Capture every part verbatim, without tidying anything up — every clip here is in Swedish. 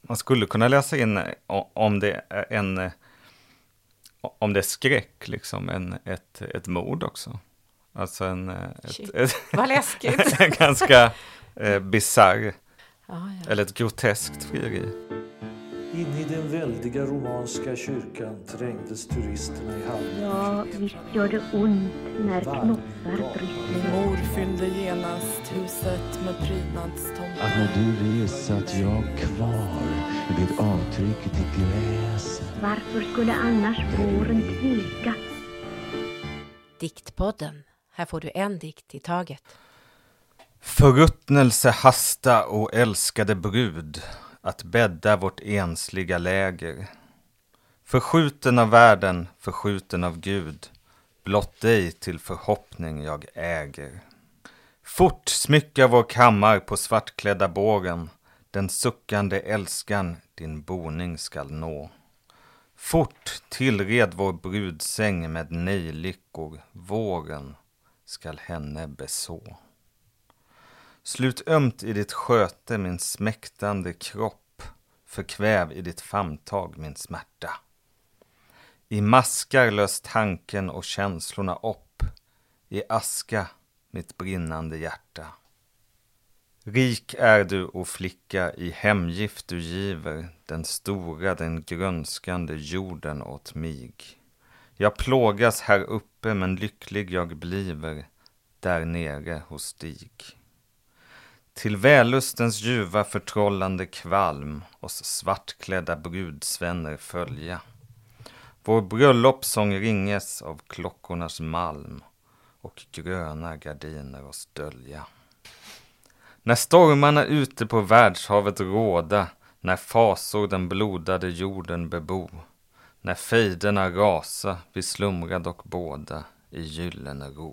man skulle kunna läsa in om det är en om det är skräck, liksom en, ett, ett mord också. Alltså en, ett, ett, vad läskigt. en ganska eh, bizarr ja, ja. eller ett groteskt frieri. In i den väldiga romanska kyrkan trängdes turisterna i hallen. Ja, visst gör det ont när knoppar bryter. Mor fyllde genast huset med prydnadstomtar. Att när du resat jag kvar vid avtrycket i gräs. Varför skulle annars våren tveka? Diktpodden. Här får du en dikt i taget. Förruttnelse hasta, och älskade brud, att bädda vårt ensliga läger. Förskjuten av världen, förskjuten av Gud, blott dig till förhoppning jag äger. Fort smycka vår kammar på svartklädda bågen, den suckande älskan din boning skall nå. Fort tillred vår brudsäng med nejlickor, våren skall henne beså. Slut ömt i ditt sköte min smäktande kropp, förkväv i ditt famntag min smärta. I maskar lös tanken och känslorna upp, i aska mitt brinnande hjärta. Rik är du, o flicka, i hemgift du giver, den stora, den grönskande jorden åt mig. Jag plågas här uppe, men lycklig jag bliver, där nere hos dig. Till vällustens ljuva förtrollande kvalm oss svartklädda brudsvänner följa. Vår bröllopssång ringes av klockornas malm och gröna gardiner oss dölja. När stormarna ute på världshavet råda, när fasor den blodade jorden bebo, när fejderna rasa, vi slumrad och båda i gyllene ro.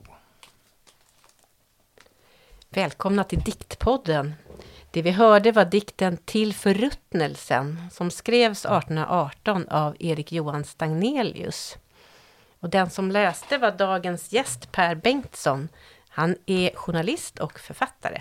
Välkomna till Diktpodden. Det vi hörde var dikten Till förruttnelsen som skrevs arton arton av Erik Johan Stagnelius. Och den som läste var dagens gäst Per Bengtsson. Han är journalist och författare.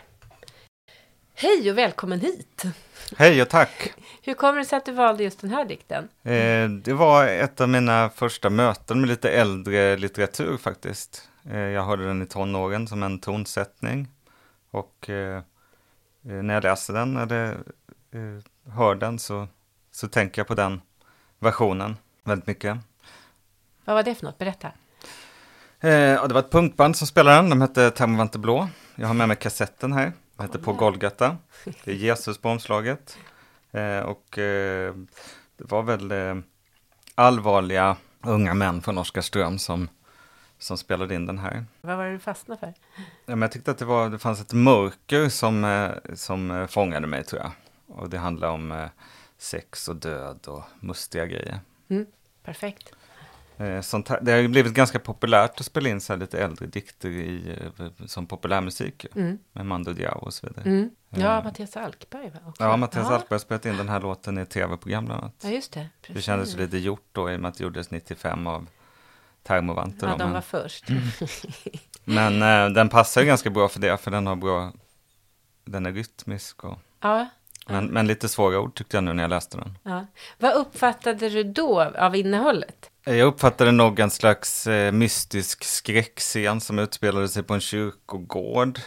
Hej och välkommen hit! Hej och tack! Hur kommer det sig att du valde just den här dikten? Eh, det var ett av mina första möten med lite äldre litteratur faktiskt. Eh, jag hörde den i tonåren som en tonsättning. Och eh, när jag läser den eller eh, hör den så, så tänker jag på den versionen väldigt mycket. Vad var det för något? Berätta. Eh, ja, det var ett punkband som spelade den. De hette Termovante Blå. Jag har med mig kassetten här. Det heter På Golgata. Det är Jesus på omslaget. Eh, och eh, det var väl eh, allvarliga unga män från Oskarström som, som spelade in den här. Vad var det du fastnade för? Ja, men jag tyckte att det, var, det fanns ett mörker som, eh, som eh, fångade mig, tror jag. Och det handlar om eh, sex och död och mustiga grejer. Mm, perfekt. Eh, sånt här, det har ju blivit ganska populärt att spela in så här lite äldre dikter i, eh, som populärmusik. Mm. Med Mando Diao och så vidare. Mm. Ja, Eh, Mattias Alkberg va? Också. Ja, Mattias ja. Alkberg har spelat in den här låten i ett tv-program bland annat. Ja, just det. Precis. Det kändes lite gjort då i och med att det gjordes nittiofem av Termovante. Ja, då, de men var först. men eh, den passar ju ganska bra för det, för den har bra, den är rytmisk och Ja. Men, men lite svåra ord tyckte jag nu när jag läste den. Ja. Vad uppfattade du då av innehållet? Jag uppfattade nog en slags eh, mystisk skräckscen som utspelade sig på en kyrkogård.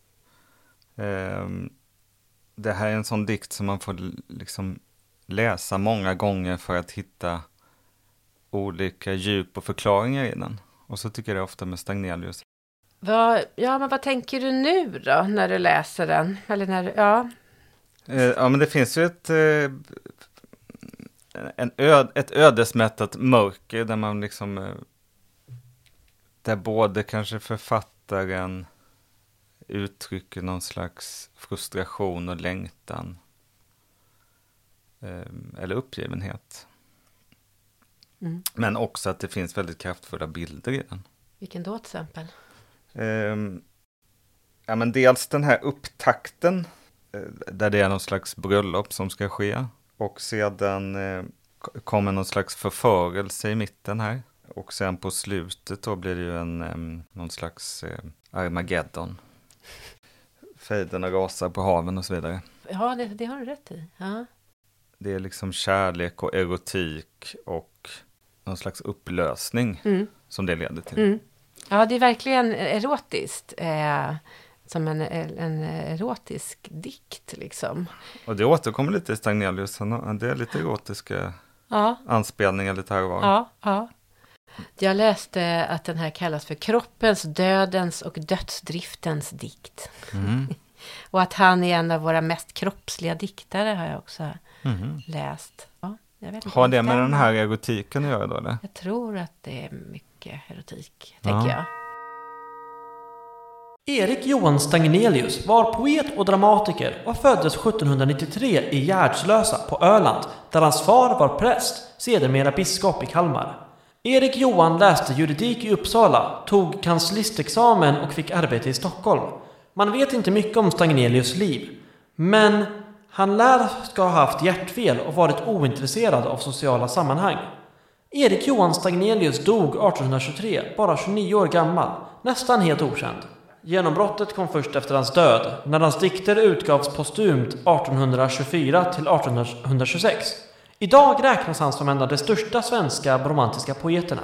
Eh, det här är en sån dikt som man får liksom läsa många gånger för att hitta olika djup och förklaringar i den. Och så tycker jag det ofta med Stagnelius. Vad, ja, men vad tänker du nu då när du läser den? Eller när, ja... Eh, ja, men det finns ju ett, eh, en öd, ett ödesmättat mörker där man liksom, eh, där både kanske författaren uttrycker någon slags frustration och längtan. Eh, eller uppgivenhet. Mm. Men också att det finns väldigt kraftfulla bilder i den. Vilken då till exempel? Eh, ja, men dels den här upptakten. Där det är någon slags bröllop som ska ske. Och sedan eh, kommer någon slags förförelse i mitten här. Och sen på slutet då blir det ju en, eh, någon slags eh, Armageddon. Fejderna rasar på haven och så vidare. Ja, det, det har du rätt i. Ja. det är liksom kärlek och erotik och någon slags upplösning Mm. som det leder till. Mm. Ja, det är verkligen erotiskt. Eh, som en, en erotisk dikt liksom. Och det återkommer lite i Stagnelius. Han- Det är lite erotiska Ja, anspelningar lite här och var. ja, ja. Jag läste att den här kallas för kroppens, dödens och dödsdriftens dikt. Mm. Och att han är en av våra mest kroppsliga diktare har jag också Mhm. läst. Ja, jag vet inte Har om det med stämmer. den här erotiken att göra då, eller? Jag tror att det är mycket erotik, Ja. tänker jag. Erik Johan Stagnelius var poet och dramatiker och föddes sjuttonhundranittiotre i Gärdslösa på Öland, där hans far var präst, sedermera biskop i Kalmar. Erik Johan läste juridik i Uppsala, tog kanslistexamen och fick arbete i Stockholm. Man vet inte mycket om Stagnelius liv, men han lär ska ha haft hjärtfel och varit ointresserad av sociala sammanhang. Erik Johan Stagnelius dog artonhundratjugotre, bara tjugonio år gammal, nästan helt okänd. Genombrottet kom först efter hans död, när hans dikter utgavs postumt artonhundratjugofyra till artonhundratjugosex. Idag räknas han som en av de största svenska romantiska poeterna.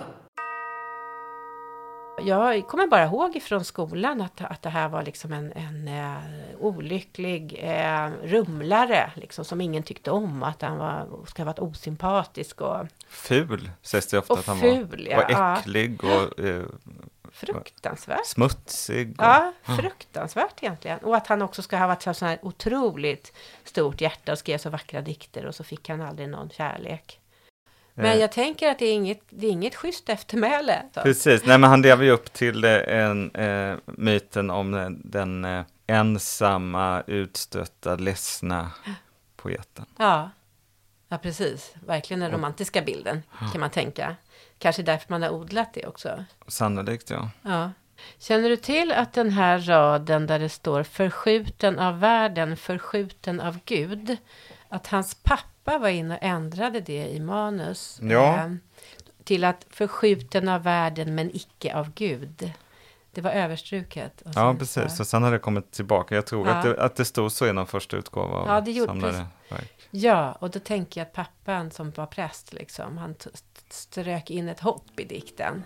Jag kommer bara ihåg ifrån skolan att, att det här var liksom en, en eh, olycklig eh, rumlare liksom, som ingen tyckte om. Att han var, ska ha varit osympatisk och Ful sägs det ofta Och att han ful, var. ja. Och äcklig och eh, fruktansvärt. smutsig. Och, Ja, fruktansvärt egentligen. Och att han också ska ha varit så så här otroligt stort hjärta och skrev så vackra dikter och så fick han aldrig någon kärlek. Men eh, jag tänker att det är inget, det är inget schysst eftermäle. Så. Precis, nej men han lever ju upp till eh, en, eh, myten om eh, den eh, ensamma, utstötta, ledsna poeten. Ja. Ja, precis. Verkligen den romantiska bilden kan man tänka. Kanske därför man har odlat det också. Sannolikt, ja. Ja. Känner du till att den här raden där det står förskjuten av världen, förskjuten av Gud, att hans pappa var inne och ändrade det i manus Ja. eh, till att förskjuten av världen men icke av Gud. Det var överstruket. Och Ja, sen precis. så- Och sen har det kommit tillbaka. Jag tror Ja. att, det, att det stod så i någon första utgåva av Ja, det gjorde- samlade verk. Ja, och då tänker jag att pappan som var präst, liksom, han t- strök in ett hopp i dikten.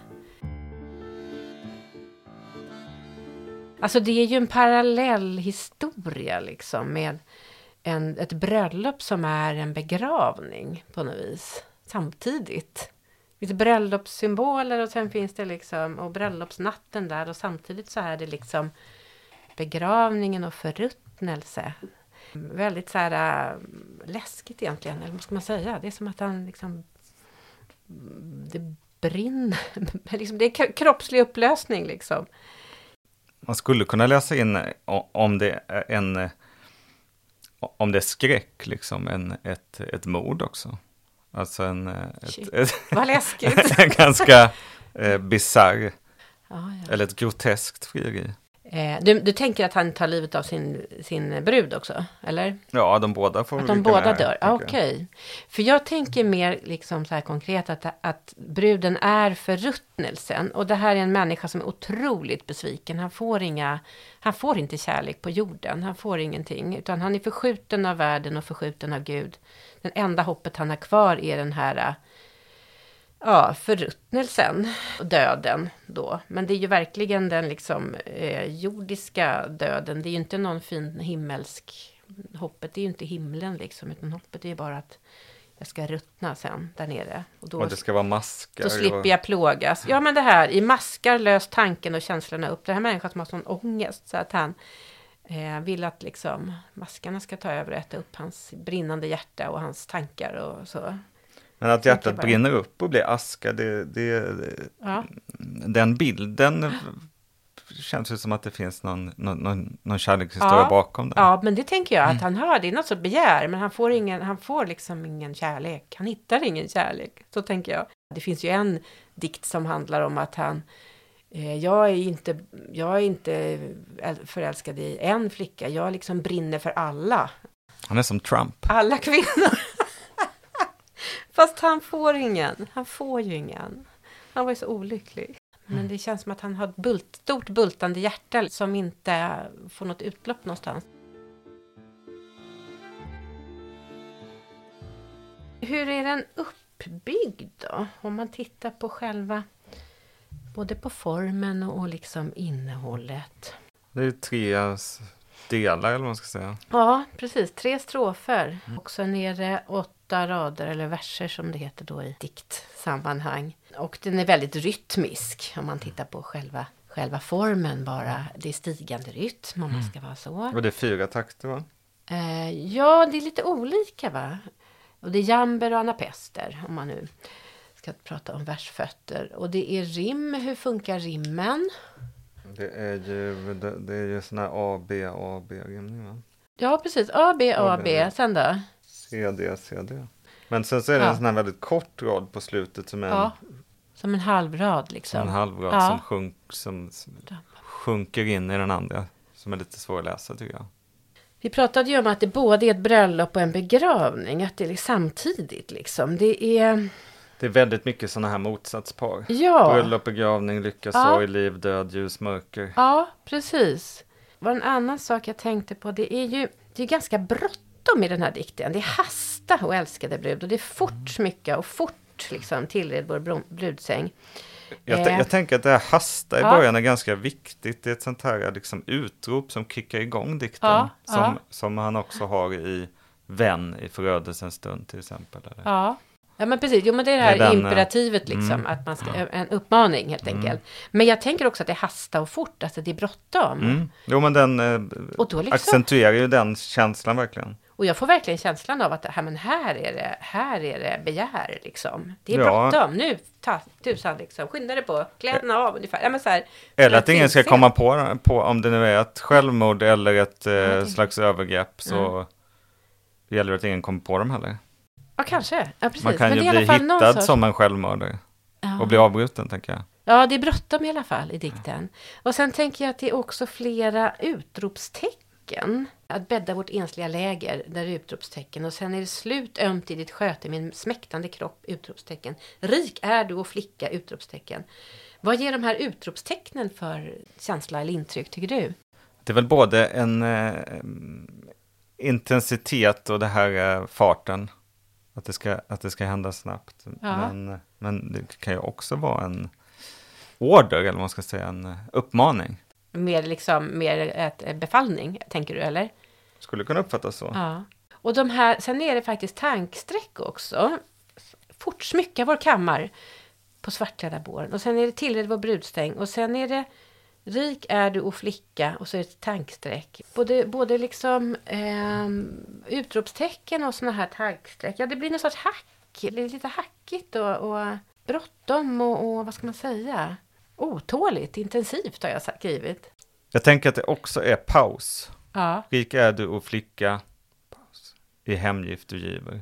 Alltså det är ju en parallell historia liksom med en, ett bröllop som är en begravning på något vis. Samtidigt. Det finns bröllopssymboler och sen finns det liksom, och bröllopsnatten där och samtidigt så är det liksom begravningen och förruttnelse. Väldigt så här äh, läskigt egentligen, eller vad ska man säga? Det är som att han liksom, det brinner, liksom, det är k- kroppslig upplösning liksom. Man skulle kunna läsa in o- om det är en eh, om det är skräck, liksom, en, ett, ett mord också. Alltså en, eh, Shit. ett, ett, Vad läskigt. en ganska eh, bizarr, Ja, ja. eller ett groteskt frieri. Eh, du, du tänker att han tar livet av sin, sin brud också, eller? Ja, de båda får Att väl de lika båda med, dör? Ah, tänker Okej. jag. För jag tänker mer liksom så här konkret att, att bruden är förruttnelsen. Och det här är en människa som är otroligt besviken. Han får, inga, han får inte kärlek på jorden. Han får ingenting. Utan han är förskjuten av världen och förskjuten av Gud. Den enda hoppet han har kvar är den här ja, förruttnelsen och döden då. Men det är ju verkligen den liksom eh, jordiska döden. Det är ju inte någon fin himmelsk hoppet är ju inte himlen liksom, utan hoppet är ju bara att jag ska ruttna sen där nere. Och då, Och det ska vara maskar. då slipper och, jag plågas. Ja, men det här, i maskar lös tanken och känslorna upp. Det här människan som har sån ångest så att han eh, vill att liksom maskarna ska ta över och äta upp hans brinnande hjärta och hans tankar och så. Men att tänker hjärtat bara- brinner upp och blir aska, det, det, Ja, den bilden känns ju som att det finns någon, någon, någon, någon kärlekshistoria Ja. bakom det. ja, men det tänker jag att han har. Det är något så begär, men han får, ingen, han får liksom ingen kärlek. Han hittar ingen kärlek, så tänker jag. Det finns ju en dikt som handlar om att han eh, jag, är inte, jag är inte förälskad i en flicka. Jag liksom brinner för alla. Han är som Trump. Alla kvinnor. Fast han får ingen. Han får ju ingen. Han var ju så olycklig. Men det känns som att han har ett bult, stort bultande hjärta som inte får något utlopp någonstans. Hur är den uppbyggd då? Om man tittar på själva, både på formen och liksom innehållet. Det är tre delar eller vad man ska säga. Ja, precis. Tre strofer. Mm. Och sen är det åtta rader eller verser som det heter då i diktsammanhang. Och den är väldigt rytmisk om man tittar på själva, själva formen bara. Det är stigande rytm om man ska vara så. Och det är fyra takter va? Eh, ja, det är lite olika va? Och det är jamber och anapester om man nu ska prata om versfötter. Och det är rim. Hur funkar rimmen? Det är ju, det, det är ju sån här A, B, A, B-rimning va? Ja, precis. A, B, A, B. Sen då? C, D, C, D. Men sen så är det ja. en sån här väldigt kort rad på slutet som är ja. en, som en halvrad liksom. en halvrad ja. som, sjunk, som sjunker in i den andra. Som är lite svår att läsa tycker jag. Vi pratade ju om att det både är ett bröllop och en begravning. Att det är samtidigt liksom. Det är... Det är väldigt mycket sådana här motsatspar. Ja. Bröllop, begravning, lycka, ja. sorg, liv, död, ljus, mörker. Ja, precis. Vad en annan sak jag tänkte på, det är ju det är ganska bråttom i den här dikten. Det är hasta och älskade brud och det är fort smycka och fort liksom tillred vår brudsäng. Jag, t- eh. jag tänker att det här hasta i ja. början är ganska viktigt. Det är ett sånt här liksom utrop som kickar igång dikten. Ja. Som, Ja. som han också har i Vän i förödelsens stund till exempel. Eller? Ja. Ja men precis, jo men det är det här det är den, imperativet liksom, mm, att man ska, en uppmaning helt mm. enkelt. Men jag tänker också att det är hasta och fort, alltså det är bråttom. Mm. Jo men den eh, och då liksom, accentuerar ju den känslan verkligen. och jag får verkligen känslan av att här, men här är det, här är det begär liksom. Det är Ja. bråttom, nu ta tusan liksom, skynda dig på, kläderna av ungefär. Ja, men så här, Eller att ingen ska tillse. komma på, på om det nu är ett självmord eller ett eh, det- slags övergrepp så Ja. gäller det att ingen kommer på dem heller. Ja kanske, ja precis. Man kan men ju det är i bli alla fall någon hittad sorts- som en självmördare Ja. och bli avbruten tänker jag. Ja, det är bråttom i alla fall i dikten. Och sen tänker jag att det är också flera utropstecken. Att bädda vårt ensliga läger, där är utropstecken. Och sen är det slut ömt i ditt sköte, min smäktande kropp, utropstecken. Rik är du och flicka, utropstecken. Vad ger de här utropstecknen för känsla eller intryck, tycker du? Det är väl både en eh, intensitet och det här eh, farten. Att det ska, att det ska hända snabbt. Ja. Men, men det kan ju också vara en order, eller vad man ska säga, en eh, uppmaning. Mer liksom, mer ett befallning, tänker du, eller? Skulle kunna uppfattas så. Ja. Och de här, sen är det faktiskt tanksträck också. Fort smycka vår kammar på svartklädda båren. Och sen är det tillred vår brudstäng. Och sen är det rik är du och flicka. Och så är det tanksträck. Både, både liksom eh, utropstecken och såna här tanksträck. Ja, det blir någon sorts hack. Det är lite hackigt och, och bråttom och, och vad ska man säga? Otåligt, intensivt har jag skrivit. Jag tänker att det också är paus. Ja. Rik är du och flicka. Paus. I hemgift du giver.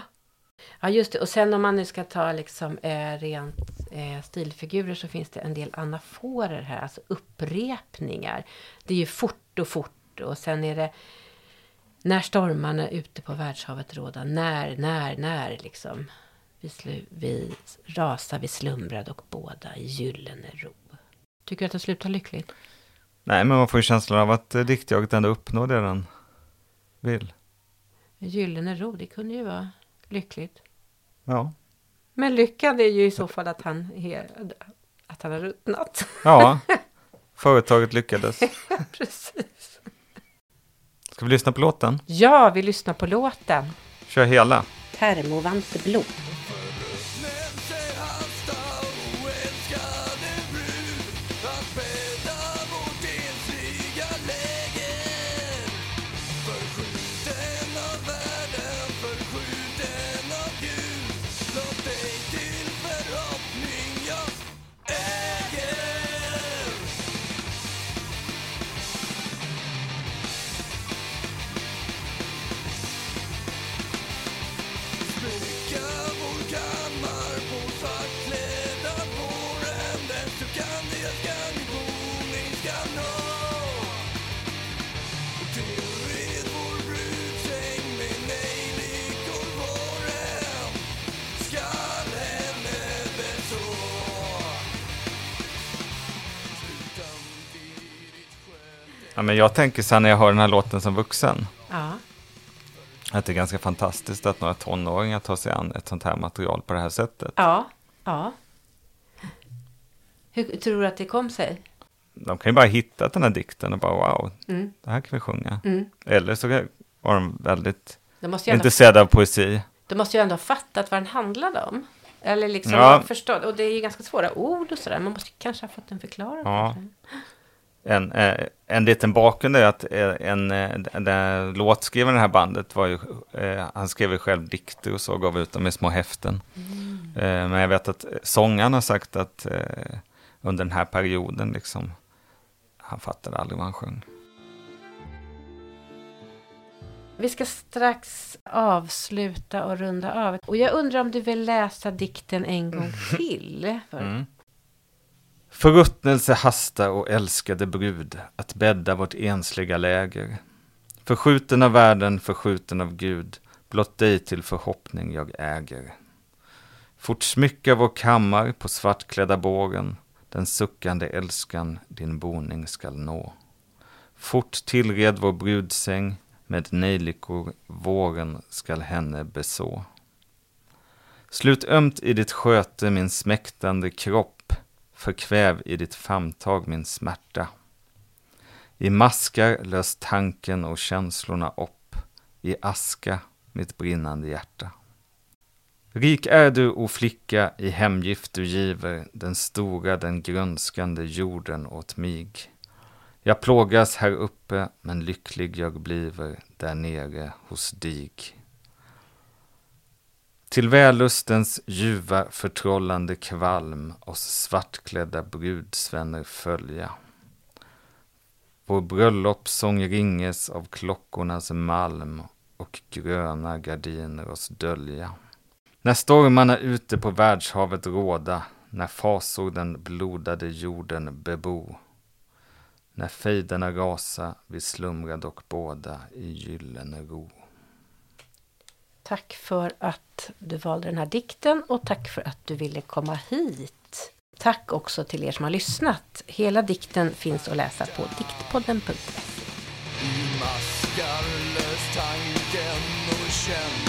Ja, just det. Och sen om man nu ska ta liksom eh, rent eh, stilfigurer så finns det en del anaforer här. Alltså upprepningar. Det är ju fort och fort. Och sen är det när stormarna ute på världshavet råda. När, när, när liksom. Vi, slu, vi rasar, vi slumrade och båda i gyllene ro. Tycker du att det slutar lyckligt? Nej, men man får ju känslan av att eh, diktjaget ändå uppnår det den vill. Gyllene ro, det kunde ju vara lyckligt. Ja. Men lyckan är ju i så fall att han, är, att han har ruttnat. Ja, företaget lyckades. Precis. Ska vi lyssna på låten? Ja, vi lyssnar på låten. Kör hela. Termovante blå. Ja, men jag tänker sen när jag hör den här låten som vuxen. Ja. Att det är ganska fantastiskt att några tonåringar tar sig an ett sånt här material på det här sättet. Ja, ja. Hur tror du att det kom sig? De kan ju bara hitta den här dikten och bara wow, Mm. det här kan vi sjunga. Mm. Eller så var de väldigt De måste ju ändå, intresserade av poesi. de måste ju ändå ha fattat vad den handlade om. Eller liksom Ja. förstå. Och det är ju ganska svåra ord och sådär. Man måste kanske ha fått en förklaring. Ja. kanske. En, eh, en liten bakgrund är att eh, en, eh, den låtskrivaren i det här bandet var ju, eh, han skrev ju själv dikter och så gav ut dem i små häften. Mm. Eh, men jag vet att sångaren har sagt att eh, under den här perioden liksom, han fattade aldrig vad han sjöng. Vi ska strax avsluta och runda av. Och jag undrar om du vill läsa dikten en gång till. För... Mm. Förruttnelse hastar och älskade brud, att bädda vårt ensliga läger. Förskjuten av världen, förskjuten av Gud, blott dig till förhoppning jag äger. Fort smycka vår kammar på svartklädda bågen, den suckande älskan din boning skall nå. Fort tillred vår brudsäng, med nejlikor våren skall henne beså. Slut ömt i ditt sköte min smäktande kropp, förkväv i ditt famntag min smärta. I maskar lös tanken och känslorna upp, i aska mitt brinnande hjärta. Rik är du, o flicka, i hemgift du giver den stora, den grönskande jorden åt mig. Jag plågas här uppe, men lycklig jag bliver där nere hos dig. Till vällustens ljuva förtrollande kvalm oss svartklädda brudsvänner följa. Vår bröllopssång ringes av klockornas malm och gröna gardiner oss dölja. När stormarna ute på världshavet råda, när fasor den blodade jorden bebo, när fejderna rasa, vi slumrar dock båda i gyllene ro. Tack för att du valde den här dikten och tack för att du ville komma hit. Tack också till er som har lyssnat. Hela dikten finns att läsa på diktpodden punkt se. I maskar lös tanken och känn